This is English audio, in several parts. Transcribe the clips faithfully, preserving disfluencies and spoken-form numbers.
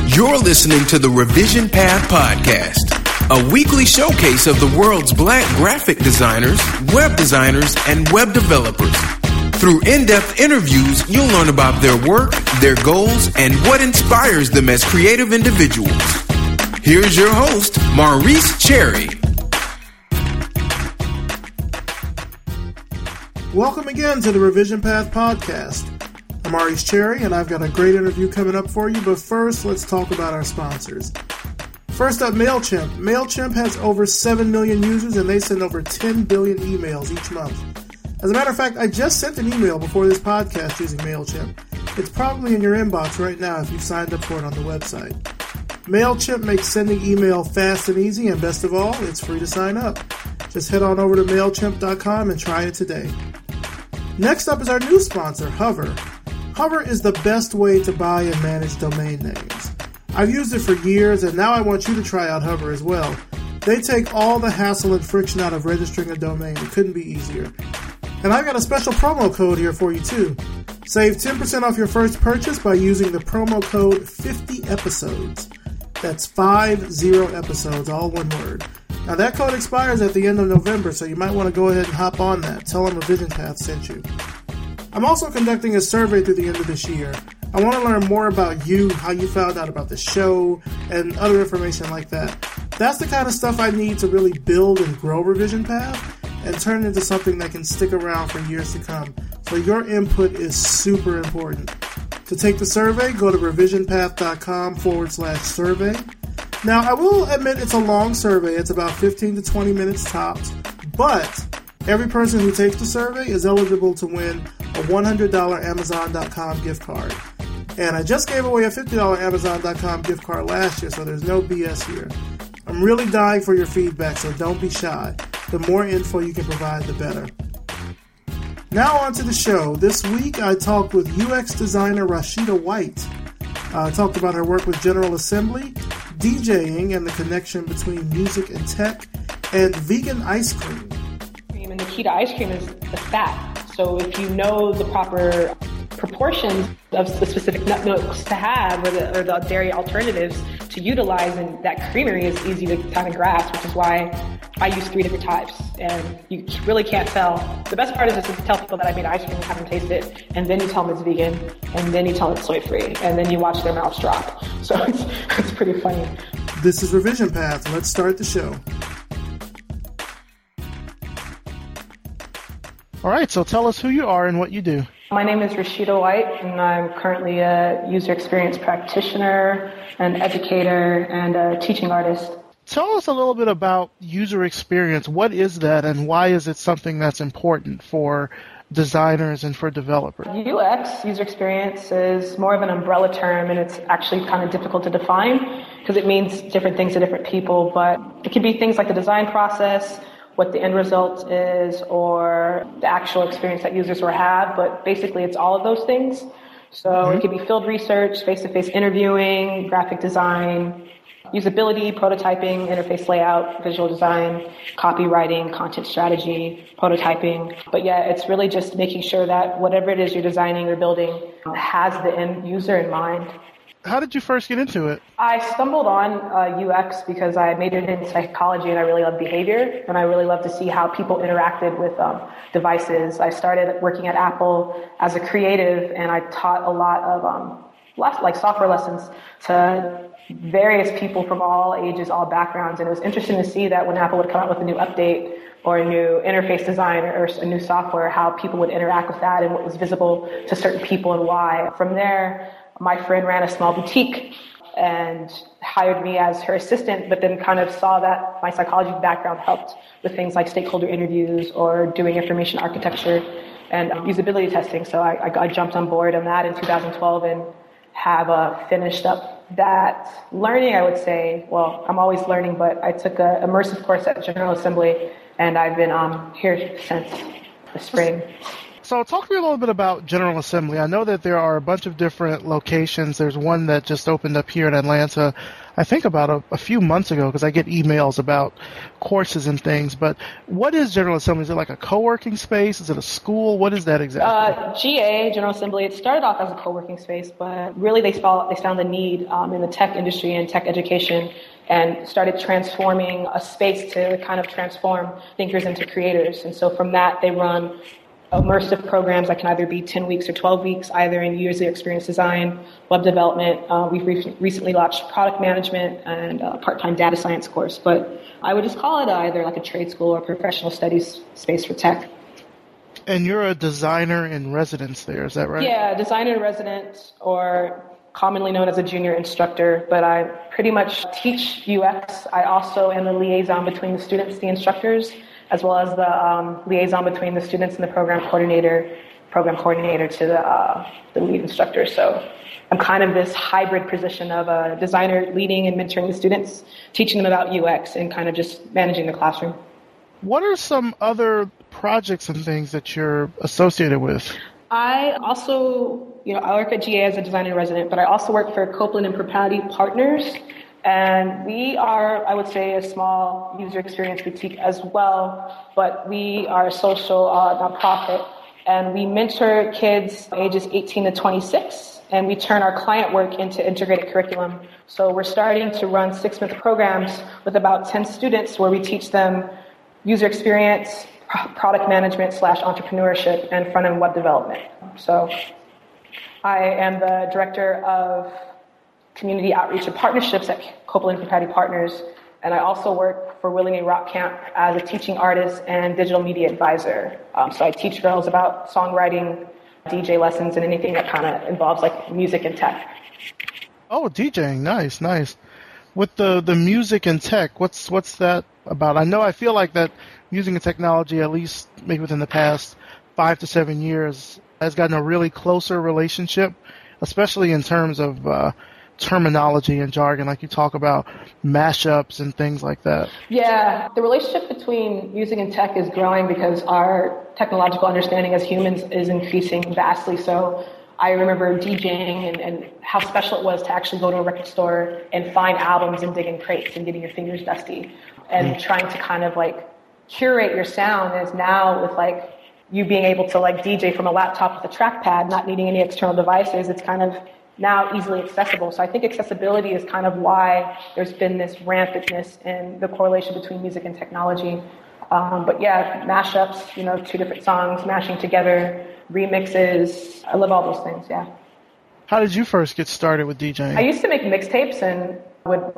You're listening to the Revision Path Podcast, a weekly showcase of the world's Black graphic designers, web designers, and web developers. Through in-depth interviews, you'll learn about their work, their goals, and what inspires them as creative individuals. Here's your host, Maurice Cherry. Welcome again to the Revision Path Podcast. I'm Maurice Cherry, and I've got a great interview coming up for you, but first, let's talk about our sponsors. First up, MailChimp. MailChimp has over seven million users, and they send over ten billion emails each month. As a matter of fact, I just sent an email before this podcast using MailChimp. It's probably in your inbox right now if you've signed up for it on the website. MailChimp makes sending email fast and easy, and best of all, it's free to sign up. Just head on over to MailChimp dot com and try it today. Next up is our new sponsor, Hover. Hover is the best way to buy and manage domain names. I've used it for years, and now I want you to try out Hover as well. They take all the hassle and friction out of registering a domain. It couldn't be easier. And I've got a special promo code here for you too. Save ten percent off your first purchase by using the promo code fifty episodes. That's fifty episodes, all one word. Now that code expires at the end of November, so you might want to go ahead and hop on that. Tell them Revision Path sent you. I'm also conducting a survey through the end of this year. I want to learn more about you, how you found out about the show, and other information like that. That's the kind of stuff I need to really build and grow Revision Path and turn it into something that can stick around for years to come. So your input is super important. To take the survey, go to revisionpath.com forward slash survey. Now, I will admit it's a long survey. It's about fifteen to twenty minutes tops. But every person who takes the survey is eligible to win a one hundred dollars Amazon dot com gift card. And I just gave away a fifty dollars Amazon dot com gift card last year, so there's no B S here. I'm really dying for your feedback, so don't be shy. The more info you can provide, the better. Now on to the show. This week I talked with U X designer Rashida White. I uh, talked about her work with General Assembly, DJing and the connection between music and tech, and vegan ice cream. And the key to ice cream is the fat. So if you know the proper proportions of the specific nut milks to have, or the, or the dairy alternatives to utilize, and that creamery is easy to kind of grasp, which is why I use three different types, and you really can't tell. The best part is just to tell people that I made ice cream and have them taste it, and then you tell them it's vegan, and then you tell them it's soy-free, and then you watch their mouths drop. So it's, it's pretty funny. This is Revision Path. Let's start the show. All right, so tell us who you are and what you do. My name is Rashida White, and I'm currently a user experience practitioner, an educator, and a teaching artist. Tell us a little bit about user experience. What is that, and why is it something that's important for designers and for developers? U X, user experience, is more of an umbrella term, and it's actually kind of difficult to define because it means different things to different people, but it can be things like the design process, what the end result is, or the actual experience that users will have, but basically it's all of those things. So mm-hmm. It could be field research, face-to-face interviewing, graphic design, usability, prototyping, interface layout, visual design, copywriting, content strategy, prototyping. But yeah, it's really just making sure that whatever it is you're designing or building has the end user in mind. How did you first get into it? I stumbled on uh, U X because I majored in psychology and I really love behavior, and I really love to see how people interacted with um, devices. I started working at Apple as a creative, and I taught a lot of um, like software lessons to various people from all ages, all backgrounds, and it was interesting to see that when Apple would come out with a new update or a new interface design or a new software, how people would interact with that and what was visible to certain people and why. From there, my friend ran a small boutique and hired me as her assistant, but then kind of saw that my psychology background helped with things like stakeholder interviews or doing information architecture and usability testing. So I, I, I jumped on board on that in two thousand twelve and have uh, finished up that learning, I would say. Well, I'm always learning, but I took an immersive course at General Assembly, and I've been um, here since the spring. So talk to me a little bit about General Assembly. I know that there are a bunch of different locations. There's one that just opened up here in Atlanta, I think about a, a few months ago, because I get emails about courses and things. But what is General Assembly? Is it like a co-working space? Is it a school? What is that exactly? Uh, G A, General Assembly, it started off as a co-working space, but really they found, they found the need um, in the tech industry and tech education and started transforming a space to kind of transform thinkers into creators. And so from that, they run immersive programs that can either be ten weeks or twelve weeks, either in user experience design, web development. Uh, we've re- recently launched product management and a part-time data science course. But I would just call it either like a trade school or professional studies space for tech. And you're a designer in residence there, is that right? Yeah, designer in residence, or commonly known as a junior instructor, but I pretty much teach U X. I also am the liaison between the students, the instructors, as well as the um, liaison between the students and the program coordinator, program coordinator to the, uh, the lead instructor. So I'm kind of this hybrid position of a designer leading and mentoring the students, teaching them about U X, and kind of just managing the classroom. What are some other projects and things that you're associated with? I also, you know, I work at G A as a designer in resident, but I also work for Copeland and Propriety Partners. And we are, I would say, a small user experience boutique as well, but we are a social uh, nonprofit, and we mentor kids ages eighteen to twenty-six, and we turn our client work into integrated curriculum. So we're starting to run six-month programs with about ten students where we teach them user experience, product management slash entrepreneurship, and front-end web development. So I am the director of community outreach and partnerships at Copeland and Propriety Partners, and I also work for Willing A Rock Camp as a teaching artist and digital media advisor. Um, so I teach girls about songwriting, D J lessons, and anything that kind of involves like music and tech. Oh, DJing, nice, nice. With the, the music and tech, what's what's that about? I know I feel like that music and technology, at least maybe within the past five to seven years, has gotten a really closer relationship, especially in terms of uh, terminology and jargon, like you talk about mashups and things like that. Yeah, the relationship between music and tech is growing because our technological understanding as humans is increasing vastly. So I remember DJing and, and how special it was to actually go to a record store and find albums and dig in crates and getting your fingers dusty, and mm. trying to kind of like curate your sound is now with like you being able to like D J from a laptop with a trackpad, not needing any external devices. It's kind of now easily accessible. So I think accessibility is kind of why there's been this rampantness in the correlation between music and technology. Um, but yeah, mashups, you know, two different songs mashing together, remixes. I love all those things, yeah. How did you first get started with DJing? I used to make mixtapes, and would,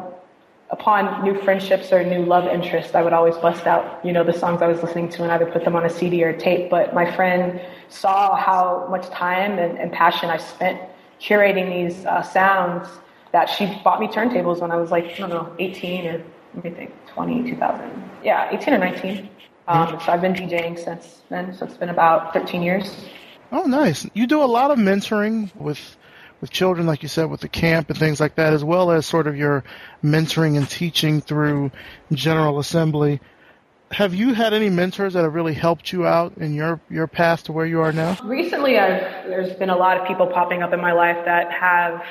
upon new friendships or new love interests, I would always bust out, you know, the songs I was listening to and either put them on a C D or a tape. But my friend saw how much time and, and passion I spent curating these uh, sounds that she bought me turntables when I was like, I don't know, eighteen or let me think, twenty, two thousand. Yeah, eighteen or nineteen. Um, so I've been DJing since then, so it's been about thirteen years. Oh, nice. You do a lot of mentoring with with children, like you said, with the camp and things like that, as well as sort of your mentoring and teaching through General Assembly. Have you had any mentors that have really helped you out in your, your path to where you are now? Recently, I've, there's been a lot of people popping up in my life that have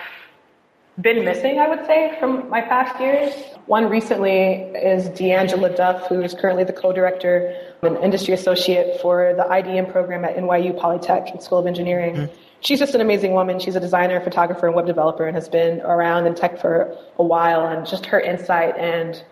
been missing, I would say, from my past years. One recently is D'Angela Duff, who is currently the co-director and industry associate for the I D M program at N Y U Polytech School of Engineering. Mm-hmm. She's just an amazing woman. She's a designer, photographer, and web developer, and has been around in tech for a while. And just her insight and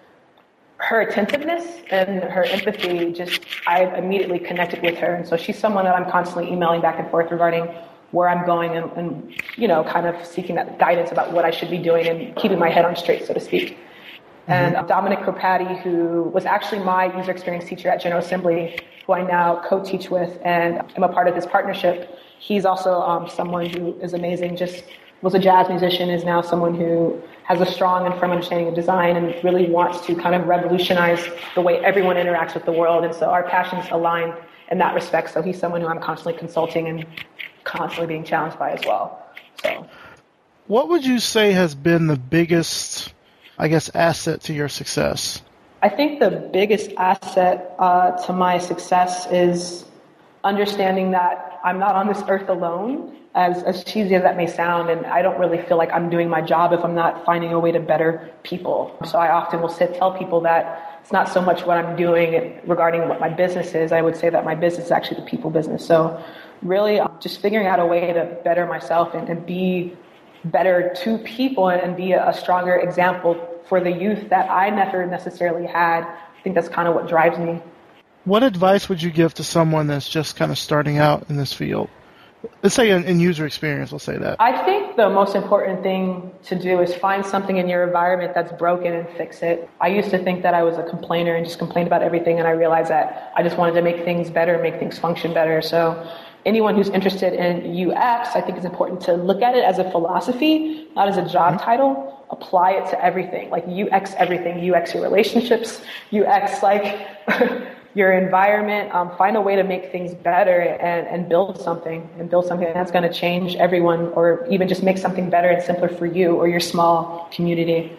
her attentiveness and her empathy, just I immediately connected with her. And so she's someone that I'm constantly emailing back and forth regarding where I'm going and, and, you know, kind of seeking that guidance about what I should be doing and keeping my head on straight, so to speak. Mm-hmm. And Dominic Kropati, who was actually my user experience teacher at General Assembly, who I now co-teach with and am a part of this partnership. He's also um, someone who is amazing, just was a jazz musician, is now someone who has a strong and firm understanding of design and really wants to kind of revolutionize the way everyone interacts with the world. And so our passions align in that respect. So he's someone who I'm constantly consulting and constantly being challenged by as well. So, what would you say has been the biggest, I guess, asset to your success? I think the biggest asset uh, to my success is understanding that that I'm not on this earth alone, as, as cheesy as that may sound, and I don't really feel like I'm doing my job if I'm not finding a way to better people. So I often will sit, tell people that it's not so much what I'm doing regarding what my business is. I would say that my business is actually the people business. So really just figuring out a way to better myself and, and be better to people and be a, a stronger example for the youth that I never necessarily had. I think that's kind of what drives me. What advice would you give to someone that's just kind of starting out in this field? Let's say in, in user experience, we'll say that. I think the most important thing to do is find something in your environment that's broken and fix it. I used to think that I was a complainer and just complained about everything, and I realized that I just wanted to make things better, make things function better. So anyone who's interested in U X, I think it's important to look at it as a philosophy, not as a job mm-hmm. title. Apply it to everything, like U X everything, U X your relationships, U X like your environment. Um, find a way to make things better and, and build something and build something that's going to change everyone, or even just make something better and simpler for you or your small community.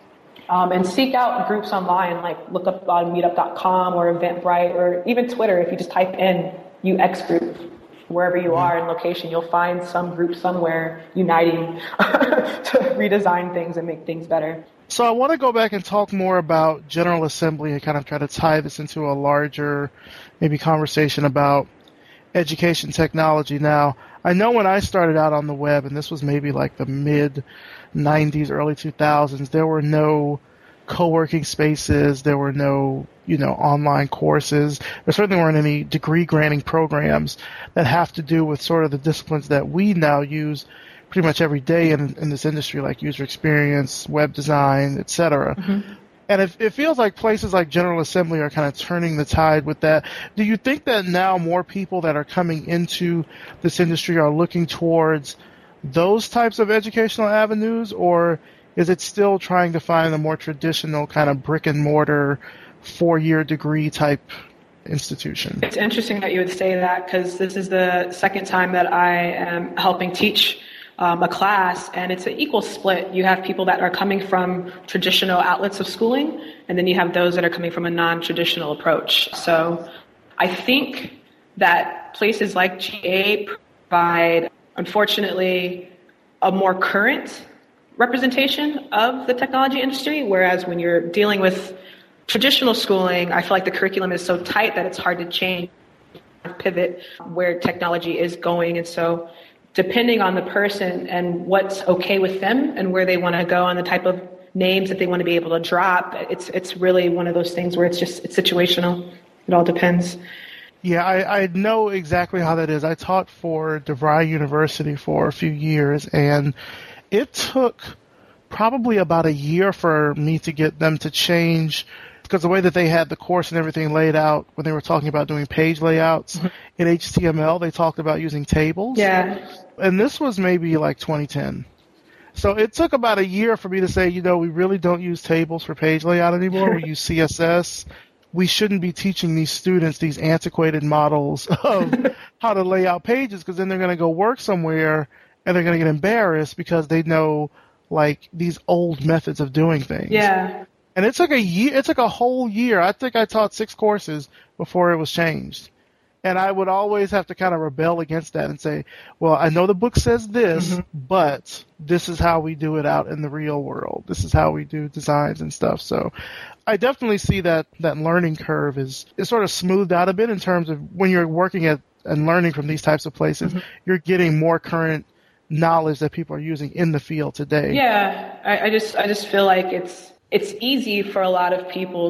Um, and seek out groups online, like look up on meetup dot com or Eventbrite or even Twitter. If you just type in U X group, wherever you are in location, you'll find some group somewhere uniting to redesign things and make things better. So I want to go back and talk more about General Assembly and kind of try to tie this into a larger maybe conversation about education technology. Now, I know when I started out on the web, and this was maybe like the mid nineties, early two thousands, there were no co-working spaces, there were no, you know, online courses. There certainly weren't any degree granting programs that have to do with sort of the disciplines that we now use pretty much every day in, in this industry, like user experience, web design, et cetera. Mm-hmm. And it, it feels like places like General Assembly are kind of turning the tide with that. Do you think that now more people that are coming into this industry are looking towards those types of educational avenues, or is it still trying to find a more traditional kind of brick and mortar four-year degree type institution? It's interesting that you would say that, because this is the second time that I am helping teach um, a class, and it's an equal split. You have people that are coming from traditional outlets of schooling, and then you have those that are coming from a non-traditional approach. So I think that places like G A provide, unfortunately, a more current representation of the technology industry, whereas when you're dealing with traditional schooling, I feel like the curriculum is so tight that it's hard to change, pivot where technology is going. And so depending on the person and what's okay with them and where they want to go and the type of names that they want to be able to drop, it's it's really one of those things where it's just it's situational. It all depends. Yeah, I, I know exactly how that is. I taught for DeVry University for a few years, and it took probably about a year for me to get them to change, because the way that they had the course and everything laid out, when they were talking about doing page layouts mm-hmm. in H T M L, they talked about using tables. Yeah. And this was maybe like twenty ten. So it took about a year for me to say, you know, we really don't use tables for page layout anymore. We use C S S. We shouldn't be teaching these students these antiquated models of how to lay out pages, because then they're going to go work somewhere and they're going to get embarrassed because they know like these old methods of doing things. Yeah. And it took a year, it took a whole year. I think I taught six courses before it was changed. And I would always have to kind of rebel against that and say, well, I know the book says this, mm-hmm. but this is how we do it out in the real world. This is how we do designs and stuff. So I definitely see that that learning curve is, is sort of smoothed out a bit in terms of when you're working at and learning from these types of places, mm-hmm. you're getting more current knowledge that people are using in the field today. Yeah, I, I just I just feel like it's it's easy for a lot of people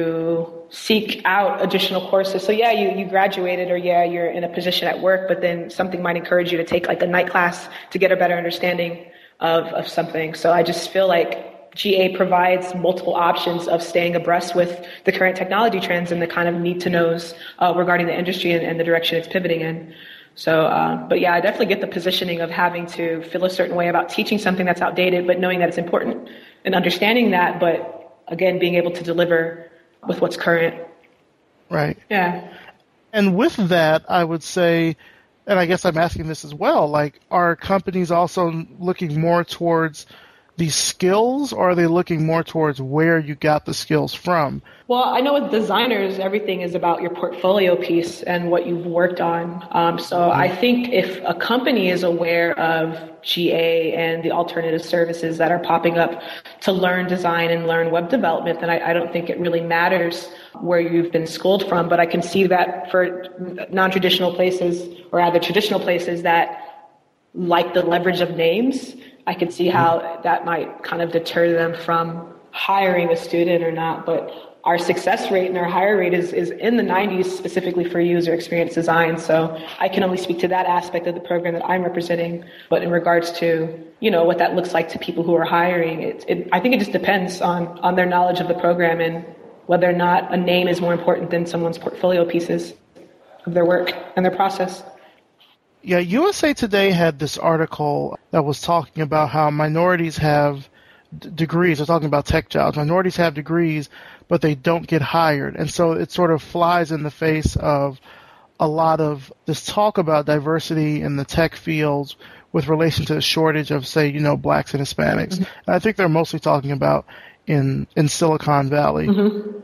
to seek out additional courses. So yeah, you, you graduated, or yeah, you're in a position at work, but then something might encourage you to take like a night class to get a better understanding of, of something. So I just feel like G A provides multiple options of staying abreast with the current technology trends and the kind of need to knows uh, regarding the industry and, and the direction it's pivoting in. So, uh, but yeah, I definitely get the positioning of having to feel a certain way about teaching something that's outdated, but knowing that it's important and understanding that, but again, being able to deliver with what's current. Right. Yeah. And with that, I would say, and I guess I'm asking this as well, like, are companies also looking more towards the skills, or are they looking more towards where you got the skills from? Well, I know with designers, everything is about your portfolio piece and what you've worked on. Um, so I think if a company is aware of G A and the alternative services that are popping up to learn design and learn web development, then I, I don't think it really matters where you've been schooled from. But I can see that for non-traditional places, or rather traditional places that like the leverage of names, I could see how that might kind of deter them from hiring a student or not. But our success rate and our hire rate is, is in the nineties specifically for user experience design. So I can only speak to that aspect of the program that I'm representing. But in regards to, you know, what that looks like to people who are hiring, it, it, I think it just depends on, on their knowledge of the program and whether or not a name is more important than someone's portfolio pieces of their work and their process. Yeah, U S A Today had this article that was talking about how minorities have d- degrees. They're talking about tech jobs. Minorities have degrees, but they don't get hired. And so it sort of flies in the face of a lot of this talk about diversity in the tech fields with relation to the shortage of, say, you know, blacks and Hispanics. Mm-hmm. And I think they're mostly talking about in, in Silicon Valley. Mm-hmm.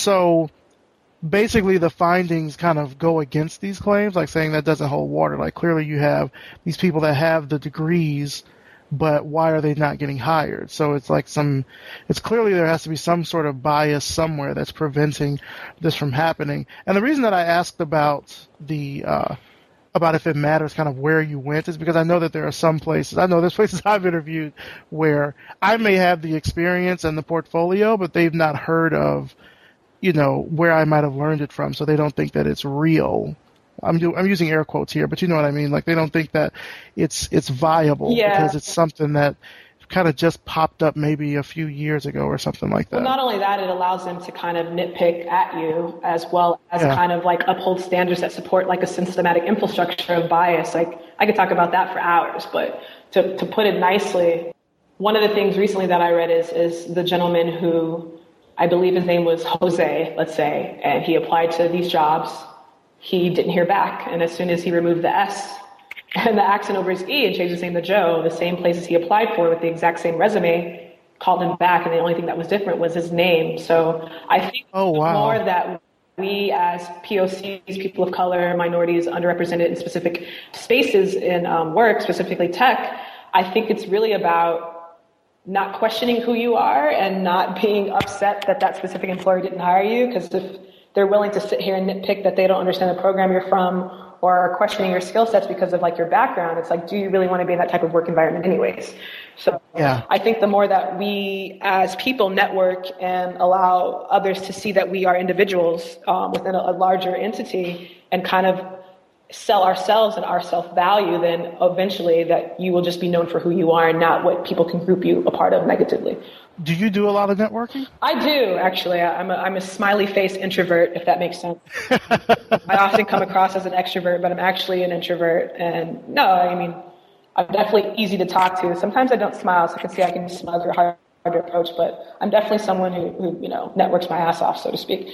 So basically the findings kind of go against these claims, like saying that doesn't hold water. Like clearly you have these people that have the degrees, but why are they not getting hired? So it's like some, it's clearly there has to be some sort of bias somewhere that's preventing this from happening. And the reason that I asked about the, uh, about if it matters kind of where you went is because I know that there are some places, I know there's places I've interviewed where I may have the experience and the portfolio, but they've not heard of, you know, where I might have learned it from. So they don't think that it's real. I'm do, I'm using air quotes here, but you know what I mean? Like they don't think that it's it's viable yeah. because it's something that kind of just popped up maybe a few years ago or something like that. Well, not only that, it allows them to kind of nitpick at you as well as yeah. kind of like uphold standards that support like a systematic infrastructure of bias. Like I could talk about that for hours, but to, to put it nicely, one of the things recently that I read is is the gentleman who, I believe his name was Jose, let's say, and he applied to these jobs. He didn't hear back. And as soon as he removed the S and the accent over his E and changed his name to Joe, the same places he applied for with the exact same resume called him back. And the only thing that was different was his name. So I think oh, wow. the more that we as P O Cs, people of color, minorities, underrepresented in specific spaces in um, work, specifically tech, I think it's really about not questioning who you are and not being upset that that specific employer didn't hire you. Because if they're willing to sit here and nitpick that they don't understand the program you're from or are questioning your skill sets because of like your background, it's like, do you really want to be in that type of work environment anyways? So yeah. I think the more that we as people network and allow others to see that we are individuals um, within a, a larger entity and kind of sell ourselves and our self-value, then eventually that you will just be known for who you are and not what people can group you a part of negatively. Do you do a lot of networking? I do, actually. I'm a, I'm a smiley face introvert, if that makes sense. I often come across as an extrovert, but I'm actually an introvert. And no, I mean, I'm definitely easy to talk to. Sometimes I don't smile, so I can see I can smile through a harder approach, but I'm definitely someone who, who, you know, networks my ass off, so to speak.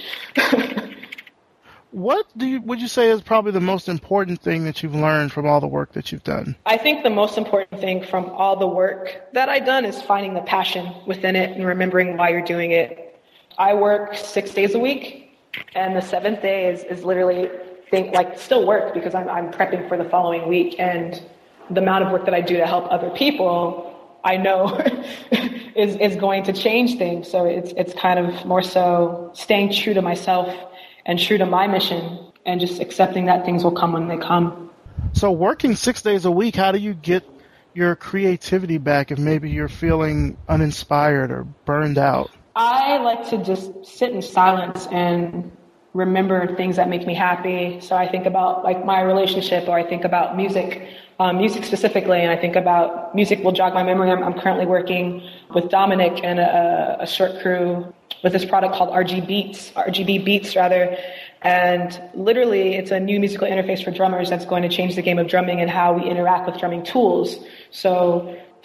What do you, would you say is probably the most important thing that you've learned from all the work that you've done? I think the most important thing from all the work that I've done is finding the passion within it and remembering why you're doing it. I work six days a week, and the seventh day is, is literally think like still work because I'm, I'm prepping for the following week. And the amount of work that I do to help other people, I know is, is going to change things. So it's, it's kind of more so staying true to myself and true to my mission, and just accepting that things will come when they come. So working six days a week, how do you get your creativity back if maybe you're feeling uninspired or burned out? I like to just sit in silence and remember things that make me happy. So I think about like my relationship, or I think about music, um, music specifically, and I think about music will jog my memory. I'm, I'm currently working with Dominic and a, a short crew with this product called R G Beats, R G B Beats rather. And literally it's a new musical interface for drummers that's going to change the game of drumming and how we interact with drumming tools. So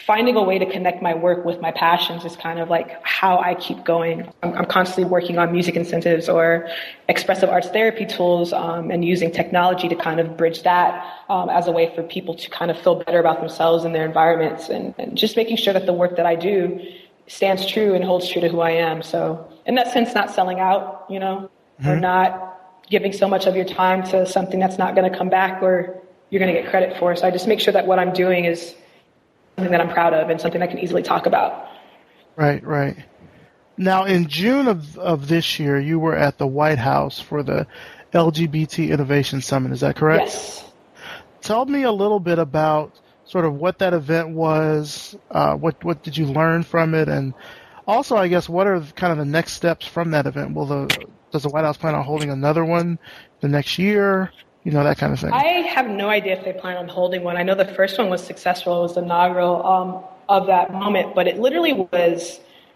finding a way to connect my work with my passions is kind of like how I keep going. I'm, I'm constantly working on music incentives or expressive arts therapy tools, um, and using technology to kind of bridge that um, as a way for people to kind of feel better about themselves and their environments, and, and just making sure that the work that I do stands true and holds true to who I am. So in that sense, not selling out, you know, mm-hmm. or not giving so much of your time to something that's not going to come back or you're going to get credit for. So I just make sure that what I'm doing is something that I'm proud of and something I can easily talk about. Right, right. Now, in June of, of this year, you were at the White House for the L G B T Innovation Summit. Is that correct? Yes. Tell me a little bit about sort of what that event was, uh, what what did you learn from it, and also, I guess, what are kind of the next steps from that event? Will the does the White House plan on holding another one the next year? You know, that kind of thing. I have no idea if they plan on holding one. I know the first one was successful. It was the inaugural um, of that moment, but it literally was,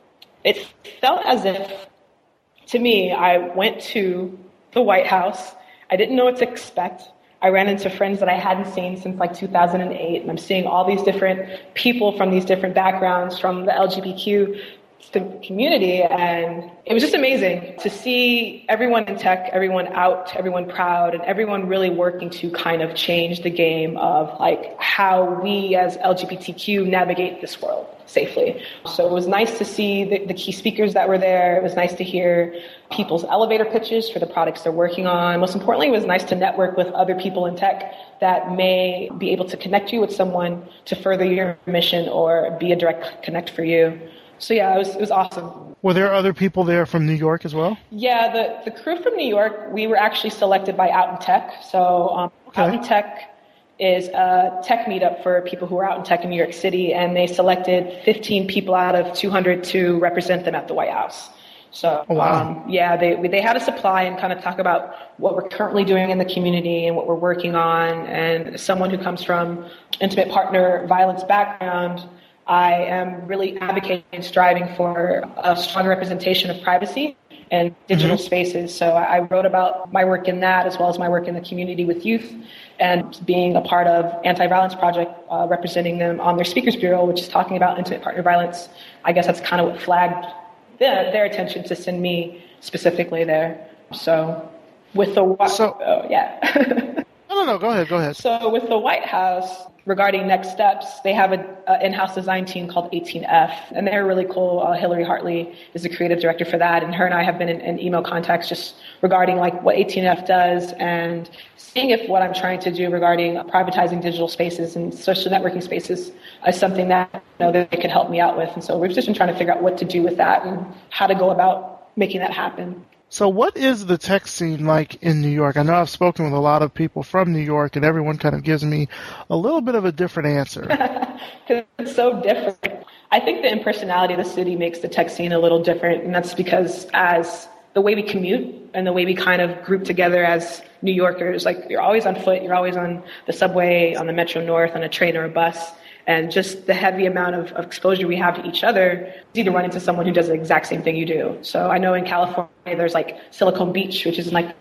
it felt as if, to me, I went to the White House. I didn't know what to expect. I ran into friends that I hadn't seen since like two thousand eight, and I'm seeing all these different people from these different backgrounds from the L G B T Q community, and it was just amazing to see everyone in tech, everyone out, everyone proud, and everyone really working to kind of change the game of like how we as L G B T Q navigate this world safely. So it was nice to see the, the key speakers that were there. It was nice to hear people's elevator pitches for the products they're working on. Most importantly, it was nice to network with other people in tech that may be able to connect you with someone to further your mission or be a direct connect for you. So yeah, it was it was awesome. Were there other people there from New York as well? Yeah, the, the crew from New York, we were actually selected by Out in Tech. So um, okay. Out in Tech is a tech meetup for people who are out in tech in New York City, and they selected fifteen people out of two hundred to represent them at the White House. So oh, wow. um, yeah, they they had us apply and kind of talk about what we're currently doing in the community and what we're working on. And someone who comes from intimate partner violence background, I am really advocating and striving for a strong representation of privacy and digital mm-hmm. spaces. So I wrote about my work in that as well as my work in the community with youth and being a part of Anti-Violence Project, uh, representing them on their Speakers Bureau, which is talking about intimate partner violence. I guess that's kind of what flagged their, their attention to send me specifically there. So with the... So, oh, yeah. no, no, no, go ahead, go ahead. So with the White House, regarding next steps, they have an in-house design team called eighteen F, and they're really cool. Uh, Hillary Hartley is the creative director for that, and her and I have been in, in email contacts just regarding like what eighteen F does and seeing if what I'm trying to do regarding privatizing digital spaces and social networking spaces is something that, you know, they could help me out with. And so we've just been trying to figure out what to do with that and how to go about making that happen. So what is the tech scene like in New York? I know I've spoken with a lot of people from New York, and everyone kind of gives me a little bit of a different answer. Because it's so different. I think the impersonality of the city makes the tech scene a little different, and that's because as the way we commute and the way we kind of group together as New Yorkers, like you're always on foot, you're always on the subway, on the Metro North, on a train or a bus. And just the heavy amount of, of exposure we have to each other, it's easy to run into someone who does the exact same thing you do. So I know in California, there's like Silicon Beach, which is like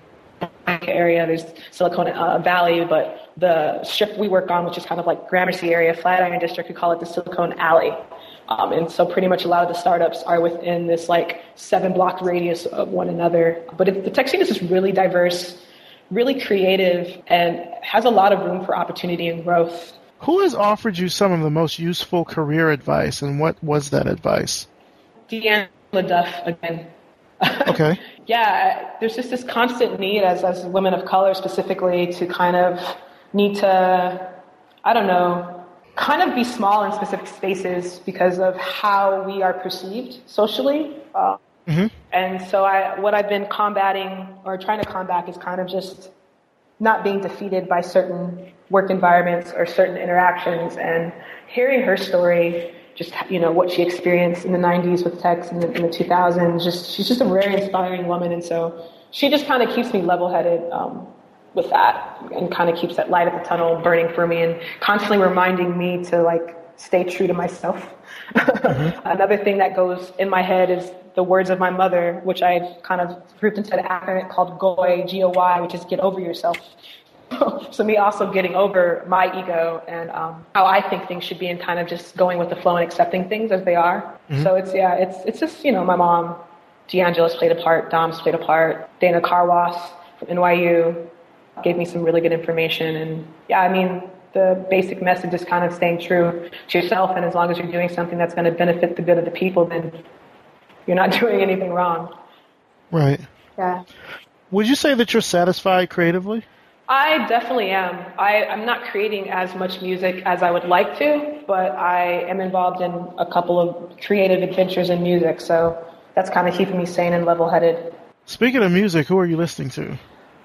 area. There's Silicon uh, Valley, but the strip we work on, which is kind of like Gramercy area, Flatiron District, we call it the Silicon Alley. Um, and so pretty much a lot of the startups are within this like seven block radius of one another. But it, the tech scene is just really diverse, really creative, and has a lot of room for opportunity and growth. Who has offered you some of the most useful career advice, and what was that advice? Deanna Duff, again. Okay. Yeah, there's just this constant need as, as women of color specifically to kind of need to, I don't know, kind of be small in specific spaces because of how we are perceived socially. Uh, mm-hmm. And so I, what I've been combating or trying to combat is kind of just not being defeated by certain work environments or certain interactions, and hearing her story, just, you know, what she experienced in the nineties with tech and in the two thousands, just, she's just a very inspiring woman. And so she just kind of keeps me level-headed um, with that, and kind of keeps that light at the tunnel burning for me and constantly reminding me to like stay true to myself. Mm-hmm. Another thing that goes in my head is the words of my mother, which I've kind of grouped into an acronym called GOY, G O Y, which is get over yourself. So me also getting over my ego and um, how I think things should be and kind of just going with the flow and accepting things as they are. Mm-hmm. So it's, yeah, it's it's just, you know, my mom, D'Angelo's played a part, Dom's played a part, Dana Carwas from N Y U gave me some really good information. And yeah, I mean, the basic message is kind of staying true to yourself. And as long as you're doing something that's going to benefit the good of the people, then you're not doing anything wrong. Right. Yeah. Would you say that you're satisfied creatively? I definitely am. I, I'm not creating as much music as I would like to, but I am involved in a couple of creative adventures in music, so that's kind of keeping me sane and level-headed. Speaking of music, who are you listening to?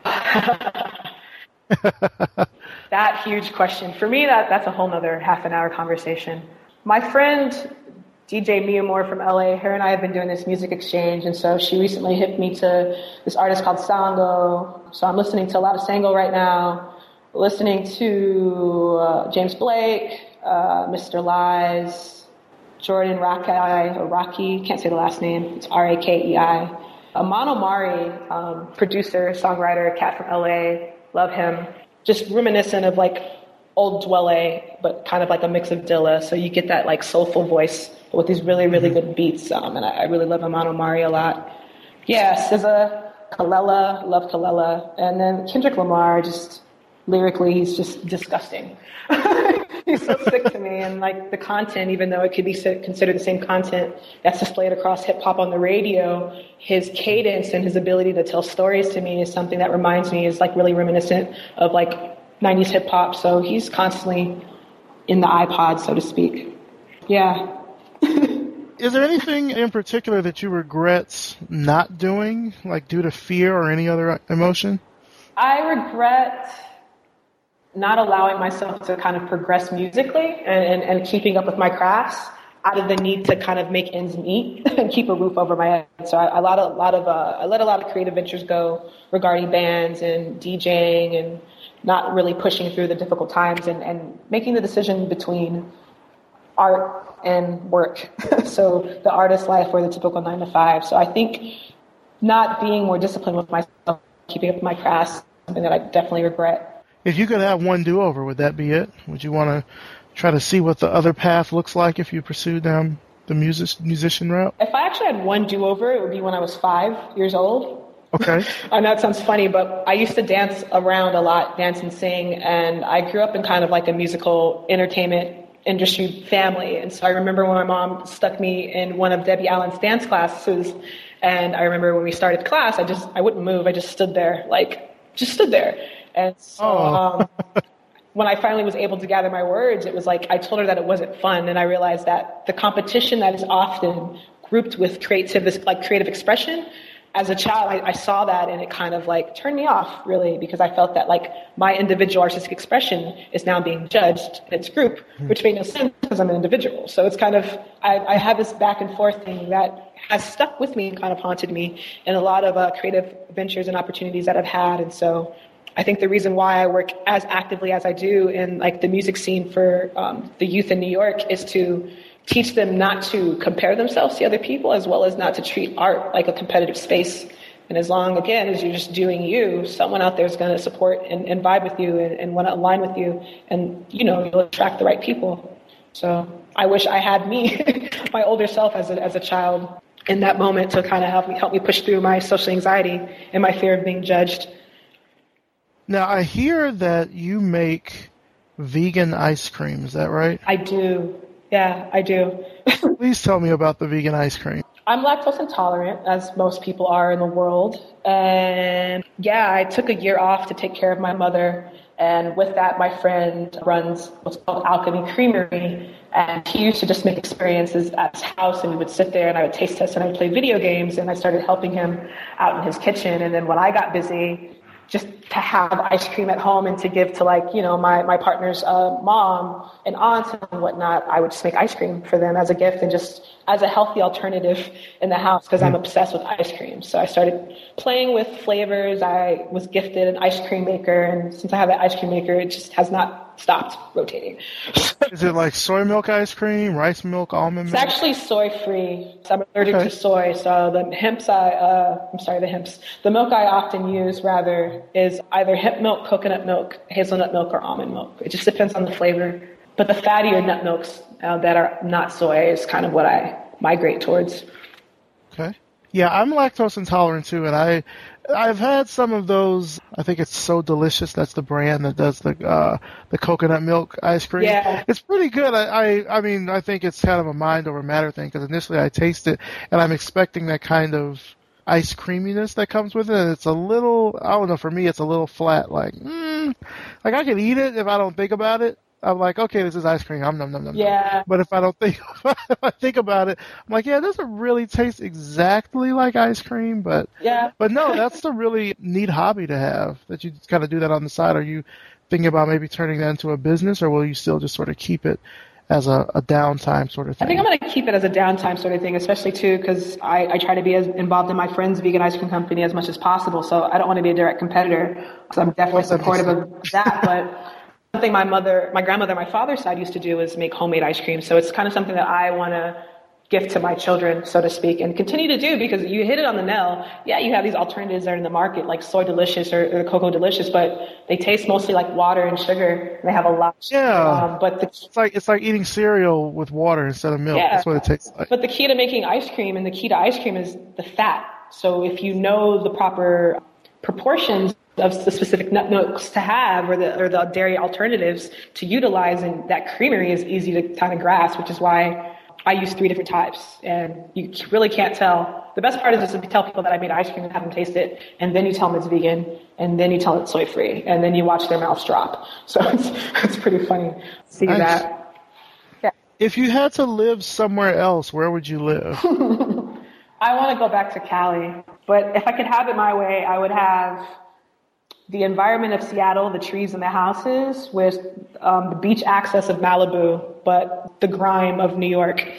That huge question. For me, that, that's a whole nother half an hour conversation. My friend, D J Mia Moore from L A, her and I have been doing this music exchange, and so she recently hit me to this artist called Sango. So I'm listening to a lot of Sango right now, listening to uh, James Blake, uh, Mister Lies, Jordan Rakei, or Rocky, can't say the last name, it's R A K E I. Amano Mari, um, producer, songwriter, cat from L A, love him. Just reminiscent of like old Dwele, but kind of like a mix of Dilla. So you get that like soulful voice with these really, really good beats. Um, and I, I really love Amano Mari a lot. Yeah, S Z A, Kalela, love Kalela. And then Kendrick Lamar, just lyrically, he's just disgusting. He's so sick to me. And like the content, even though it could be considered the same content that's displayed across hip hop on the radio, his cadence and his ability to tell stories to me is something that reminds me is like really reminiscent of like nineties hip hop. So he's constantly in the iPod, so to speak. Yeah. Is there anything in particular that you regret not doing, like due to fear or any other emotion? I regret not allowing myself to kind of progress musically and, and, and keeping up with my crafts out of the need to kind of make ends meet and keep a roof over my head. So I, I, lot of, a lot of, uh, I let a lot of creative ventures go regarding bands and DJing and not really pushing through the difficult times and, and making the decision between art and work. So the artist life or the typical nine to five. So I think not being more disciplined with myself, keeping up with my crafts, something that I definitely regret. If you could have one do-over, would that be it? Would you want to try to see what the other path looks like if you pursue down the music musician route? If I actually had one do-over, it would be when I was five years old. Okay. I know it sounds funny, but I used to dance around a lot, dance and sing, and I grew up in kind of like a musical entertainment industry family. And so I remember when my mom stuck me in one of Debbie Allen's dance classes, and I remember when we started class, I just, I wouldn't move. I just stood there, like, just stood there. And so oh. um, when I finally was able to gather my words, it was like I told her that it wasn't fun, and I realized that the competition that is often grouped with creative, like creative expression, as a child, I, I saw that, and it kind of like turned me off, really, because I felt that like my individual artistic expression is now being judged in its group, which made no sense because I'm an individual. So it's kind of, I, I have this back and forth thing that has stuck with me and kind of haunted me in a lot of uh, creative ventures and opportunities that I've had. And so I think the reason why I work as actively as I do in like the music scene for um, the youth in New York is to teach them not to compare themselves to other people, as well as not to treat art like a competitive space. And as long, again, as you're just doing you, someone out there is going to support and, and vibe with you and, and want to align with you. And, you know, you'll attract the right people. So I wish I had me, my older self as a, as a child in that moment to kind of help me, help me push through my social anxiety and my fear of being judged. Now, I hear that you make vegan ice cream. Is that right? I do. Yeah, I do. Please tell me about the vegan ice cream. I'm lactose intolerant, as most people are in the world. And yeah, I took a year off to take care of my mother. And with that, my friend runs what's called Alchemy Creamery. And he used to just make experiences at his house, and we would sit there and I would taste test and I would play video games. And I started helping him out in his kitchen. And then when I got busy, just to have ice cream at home and to give to like, you know, my, my partner's uh, mom and aunt and whatnot, I would just make ice cream for them as a gift and just as a healthy alternative in the house because I'm obsessed with ice cream. So I started playing with flavors. I was gifted an ice cream maker, and since I have an ice cream maker, it just has not stopped rotating. Is it like soy milk ice cream, rice milk, almond milk? It's actually soy-free. So I'm allergic Okay. to soy, so the hemps I, uh, I'm sorry, the hemps. The milk I often use, rather, is either hemp milk, coconut milk, hazelnut milk, or almond milk. It just depends on the flavor. But the fattier nut milks uh, that are not soy is kind of what I migrate towards. Okay. Yeah, I'm lactose intolerant too, and I, I've had some of those. I think it's So Delicious. That's the brand that does the uh, the coconut milk ice cream. Yeah. It's pretty good. I, I, I mean, I think it's kind of a mind over matter thing because initially I taste it and I'm expecting that kind of ice creaminess that comes with it, and it's a little. I don't know. For me, it's a little flat. Like, mm, like I can eat it if I don't think about it. I'm like, okay, this is ice cream. I'm num num num. Yeah. But if I don't think, if I think about it, I'm like, yeah, it doesn't really taste exactly like ice cream. But Yeah. but no, that's a really neat hobby to have. That you kind of do that on the side. Are you thinking about maybe turning that into a business, or will you still just sort of keep it as a, a downtime sort of thing? I think I'm going to keep it as a downtime sort of thing, especially too because I, I try to be as involved in my friend's vegan ice cream company as much as possible. So I don't want to be a direct competitor. So I'm definitely Well, that makes supportive of that. But something my mother, my grandmother, my father's side used to do is make homemade ice cream. So it's kind of something that I want to gift to my children, so to speak, and continue to do because you hit it on the nail. Yeah, you have these alternatives that are in the market like Soy Delicious or, or Cocoa Delicious, but they taste mostly like water and sugar. And they have a lot. Yeah. Um, but the It's like it's like eating cereal with water instead of milk. Yeah. That's what it tastes like. But the key to making ice cream and the key to ice cream is the fat. So if you know the proper proportions of the specific nut milks to have or the or the dairy alternatives to utilize, and that creamery is easy to kind of grasp, which is why I use three different types. And you really can't tell. The best part is just to tell people that I made ice cream and have them taste it, and then you tell them it's vegan, and then you tell them it's soy free, and then you watch their mouths drop. So it's it's pretty funny to see Nice. that. Yeah. If you had to live somewhere else, where would you live? I want to go back to Cali, but if I could have it my way, I would have the environment of Seattle, the trees and the houses, with um, the beach access of Malibu, but the grime of New York.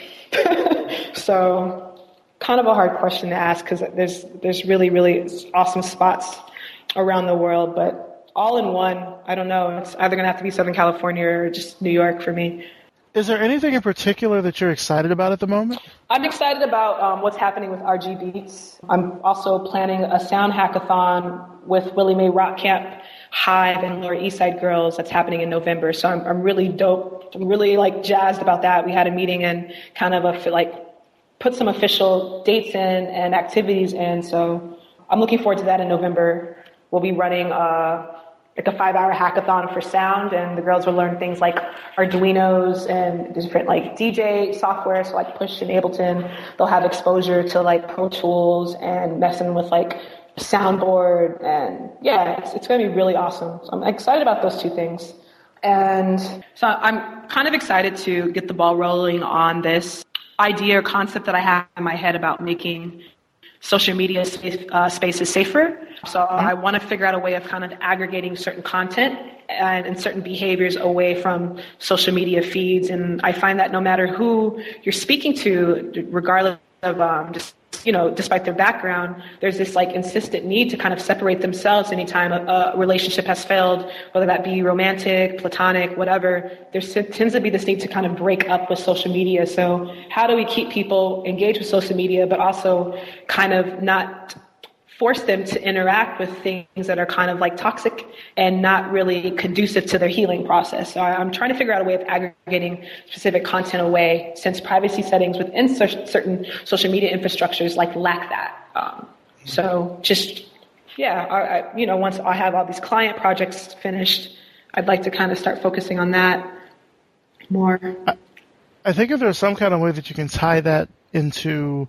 So kind of a hard question to ask because there's there's really, really awesome spots around the world, but all in one, I don't know. It's either going to have to be Southern California or just New York for me. Is there anything in particular that you're excited about at the moment? I'm excited about um, what's happening with R G Beats. I'm also planning a sound hackathon with Willie Mae Rock Camp, Hive, and Lower East Side Girls that's happening in November. So I'm, I'm really dope. I'm really like jazzed about that. We had a meeting and kind of a, like put some official dates in and activities in. So I'm looking forward to that in November. We'll be running uh, like a five-hour hackathon for sound, and the girls will learn things like Arduinos and different like D J software, so like Push and Ableton. They'll have exposure to like Pro Tools and messing with like soundboard, and yeah, it's, it's going to be really awesome. So I'm excited about those two things. And so I'm kind of excited to get the ball rolling on this idea or concept that I have in my head about making social media space, uh, spaces safer. So I want to figure out a way of kind of aggregating certain content and, and certain behaviors away from social media feeds. And I find that no matter who you're speaking to, regardless of um, just, you know, despite their background, there's this like insistent need to kind of separate themselves anytime a, a relationship has failed, whether that be romantic, platonic, whatever. There tends to be this need to kind of break up with social media. So how do we keep people engaged with social media, but also kind of not force them to interact with things that are kind of like toxic and not really conducive to their healing process? So I'm trying to figure out a way of aggregating specific content away, since privacy settings within certain social media infrastructures like lack that. Um, so just, yeah, I, I, you know, once I have all these client projects finished, I'd like to kind of start focusing on that more. I, I think if there's some kind of way that you can tie that into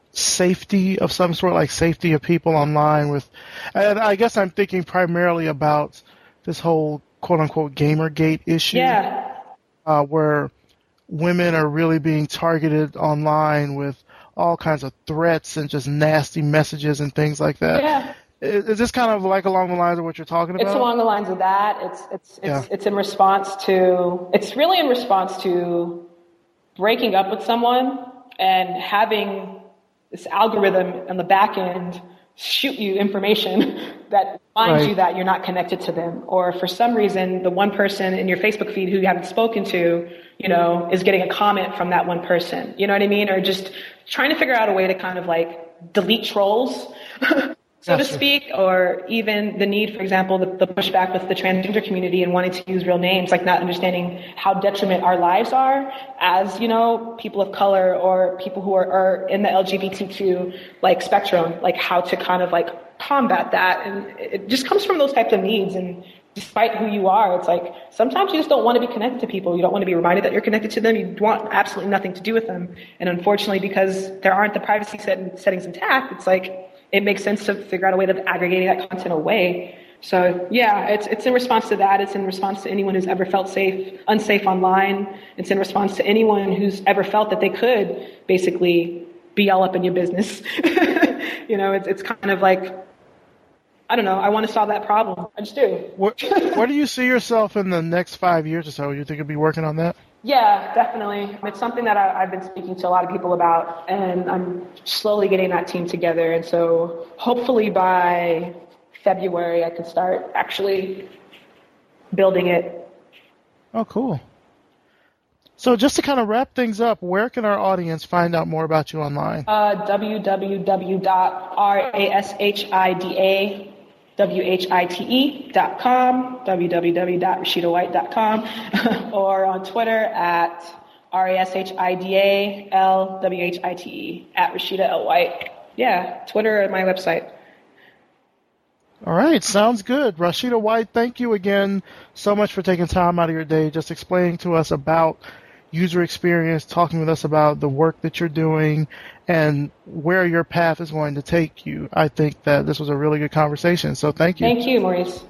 safety of some sort, like safety of people online with, and I guess I'm thinking primarily about this whole quote-unquote Gamergate issue, yeah, uh, where women are really being targeted online with all kinds of threats and just nasty messages and things like that. Yeah. Is, is this kind of like along the lines of what you're talking about? It's along the lines of that. It's it's it's Yeah. it's in response to. It's really in response to breaking up with someone and having this algorithm on the back end shoot you information that reminds right. you that you're not connected to them. Or for some reason, the one person in your Facebook feed who you haven't spoken to, you know, is getting a comment from that one person. You know what I mean? Or just trying to figure out a way to kind of like delete trolls, so to speak, or even the need, for example, the, the pushback with the transgender community and wanting to use real names, like not understanding how detriment our lives are as, you know, people of color or people who are, are in the L G B T Q like spectrum, like how to kind of like combat that. And it just comes from those types of needs. And despite who you are, it's like sometimes you just don't want to be connected to people. You don't want to be reminded that you're connected to them. You want absolutely nothing to do with them. And unfortunately, because there aren't the privacy set- settings intact, it's like it makes sense to figure out a way of aggregating that content away. So yeah, it's it's in response to that. It's in response to anyone who's ever felt safe, unsafe online. It's in response to anyone who's ever felt that they could basically be all up in your business. You know, it's it's kind of like, I don't know, I want to solve that problem. I just do. Where, where do you see yourself in the next five years or so? You think you'll be working on that? Yeah, definitely. It's something that I, I've been speaking to a lot of people about, and I'm slowly getting that team together. And so hopefully by February, I can start actually building it. Oh, cool. So just to kind of wrap things up, where can our audience find out more about you online? Uh, w w w dot rashida W H I T E dot com, w w w dot rashida white dot com, or on Twitter at R A S H I D A L W H I T E, at Rashida L. White. Yeah, Twitter or my website. All right, sounds good. Rashida White, thank you again so much for taking time out of your day, just explaining to us about user experience, talking with us about the work that you're doing and where your path is going to take you. I think that this was a really good conversation, so thank you. Thank you, Maurice.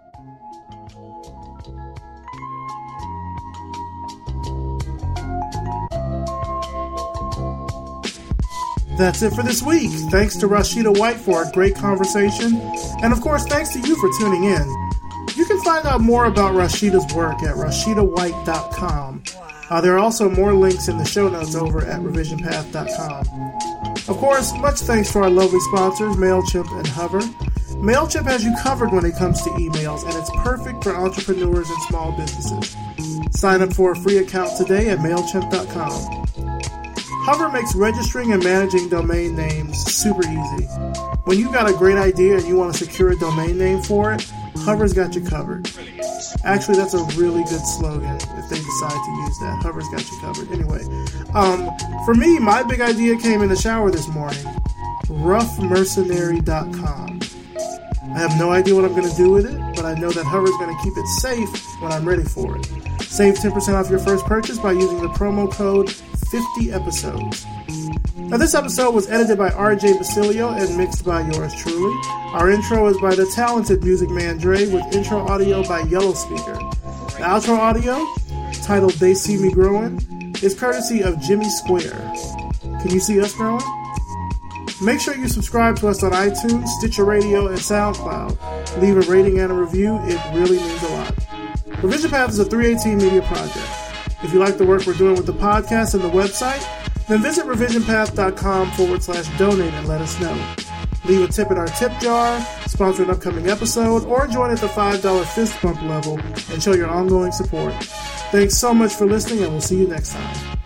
That's it for this week. Thanks to Rashida White for a great conversation. And of course, thanks to you for tuning in. You can find out more about Rashida's work at rashida white dot com. Uh, there are also more links in the show notes over at revision path dot com. Of course, much thanks to our lovely sponsors, MailChimp and Hover. MailChimp has you covered when it comes to emails, and it's perfect for entrepreneurs and small businesses. Sign up for a free account today at mail chimp dot com. Hover makes registering and managing domain names super easy. When you've got a great idea and you want to secure a domain name for it, Hover's got you covered. Actually, that's a really good slogan if they decide to use that. Hover's got you covered. Anyway, um, for me, my big idea came in the shower this morning. rough mercenary dot com. I have no idea what I'm going to do with it, but I know that Hover's going to keep it safe when I'm ready for it. Save ten percent off your first purchase by using the promo code fifty episodes. Now, this episode was edited by R J Basilio and mixed by yours truly. Our intro is by the talented Music Man Dre with intro audio by Yellow Speaker. The outro audio, titled They See Me Growing, is courtesy of Jimmy Square. Can you see us growing? Make sure you subscribe to us on iTunes, Stitcher Radio, and SoundCloud. Leave a rating and a review. It really means a lot. Revision Path is a three eighteen media project. If you like the work we're doing with the podcast and the website, then visit revisionpath.com forward slash donate and let us know. Leave a tip in our tip jar, sponsor an upcoming episode, or join at the five dollars fist bump level and show your ongoing support. Thanks so much for listening, and we'll see you next time.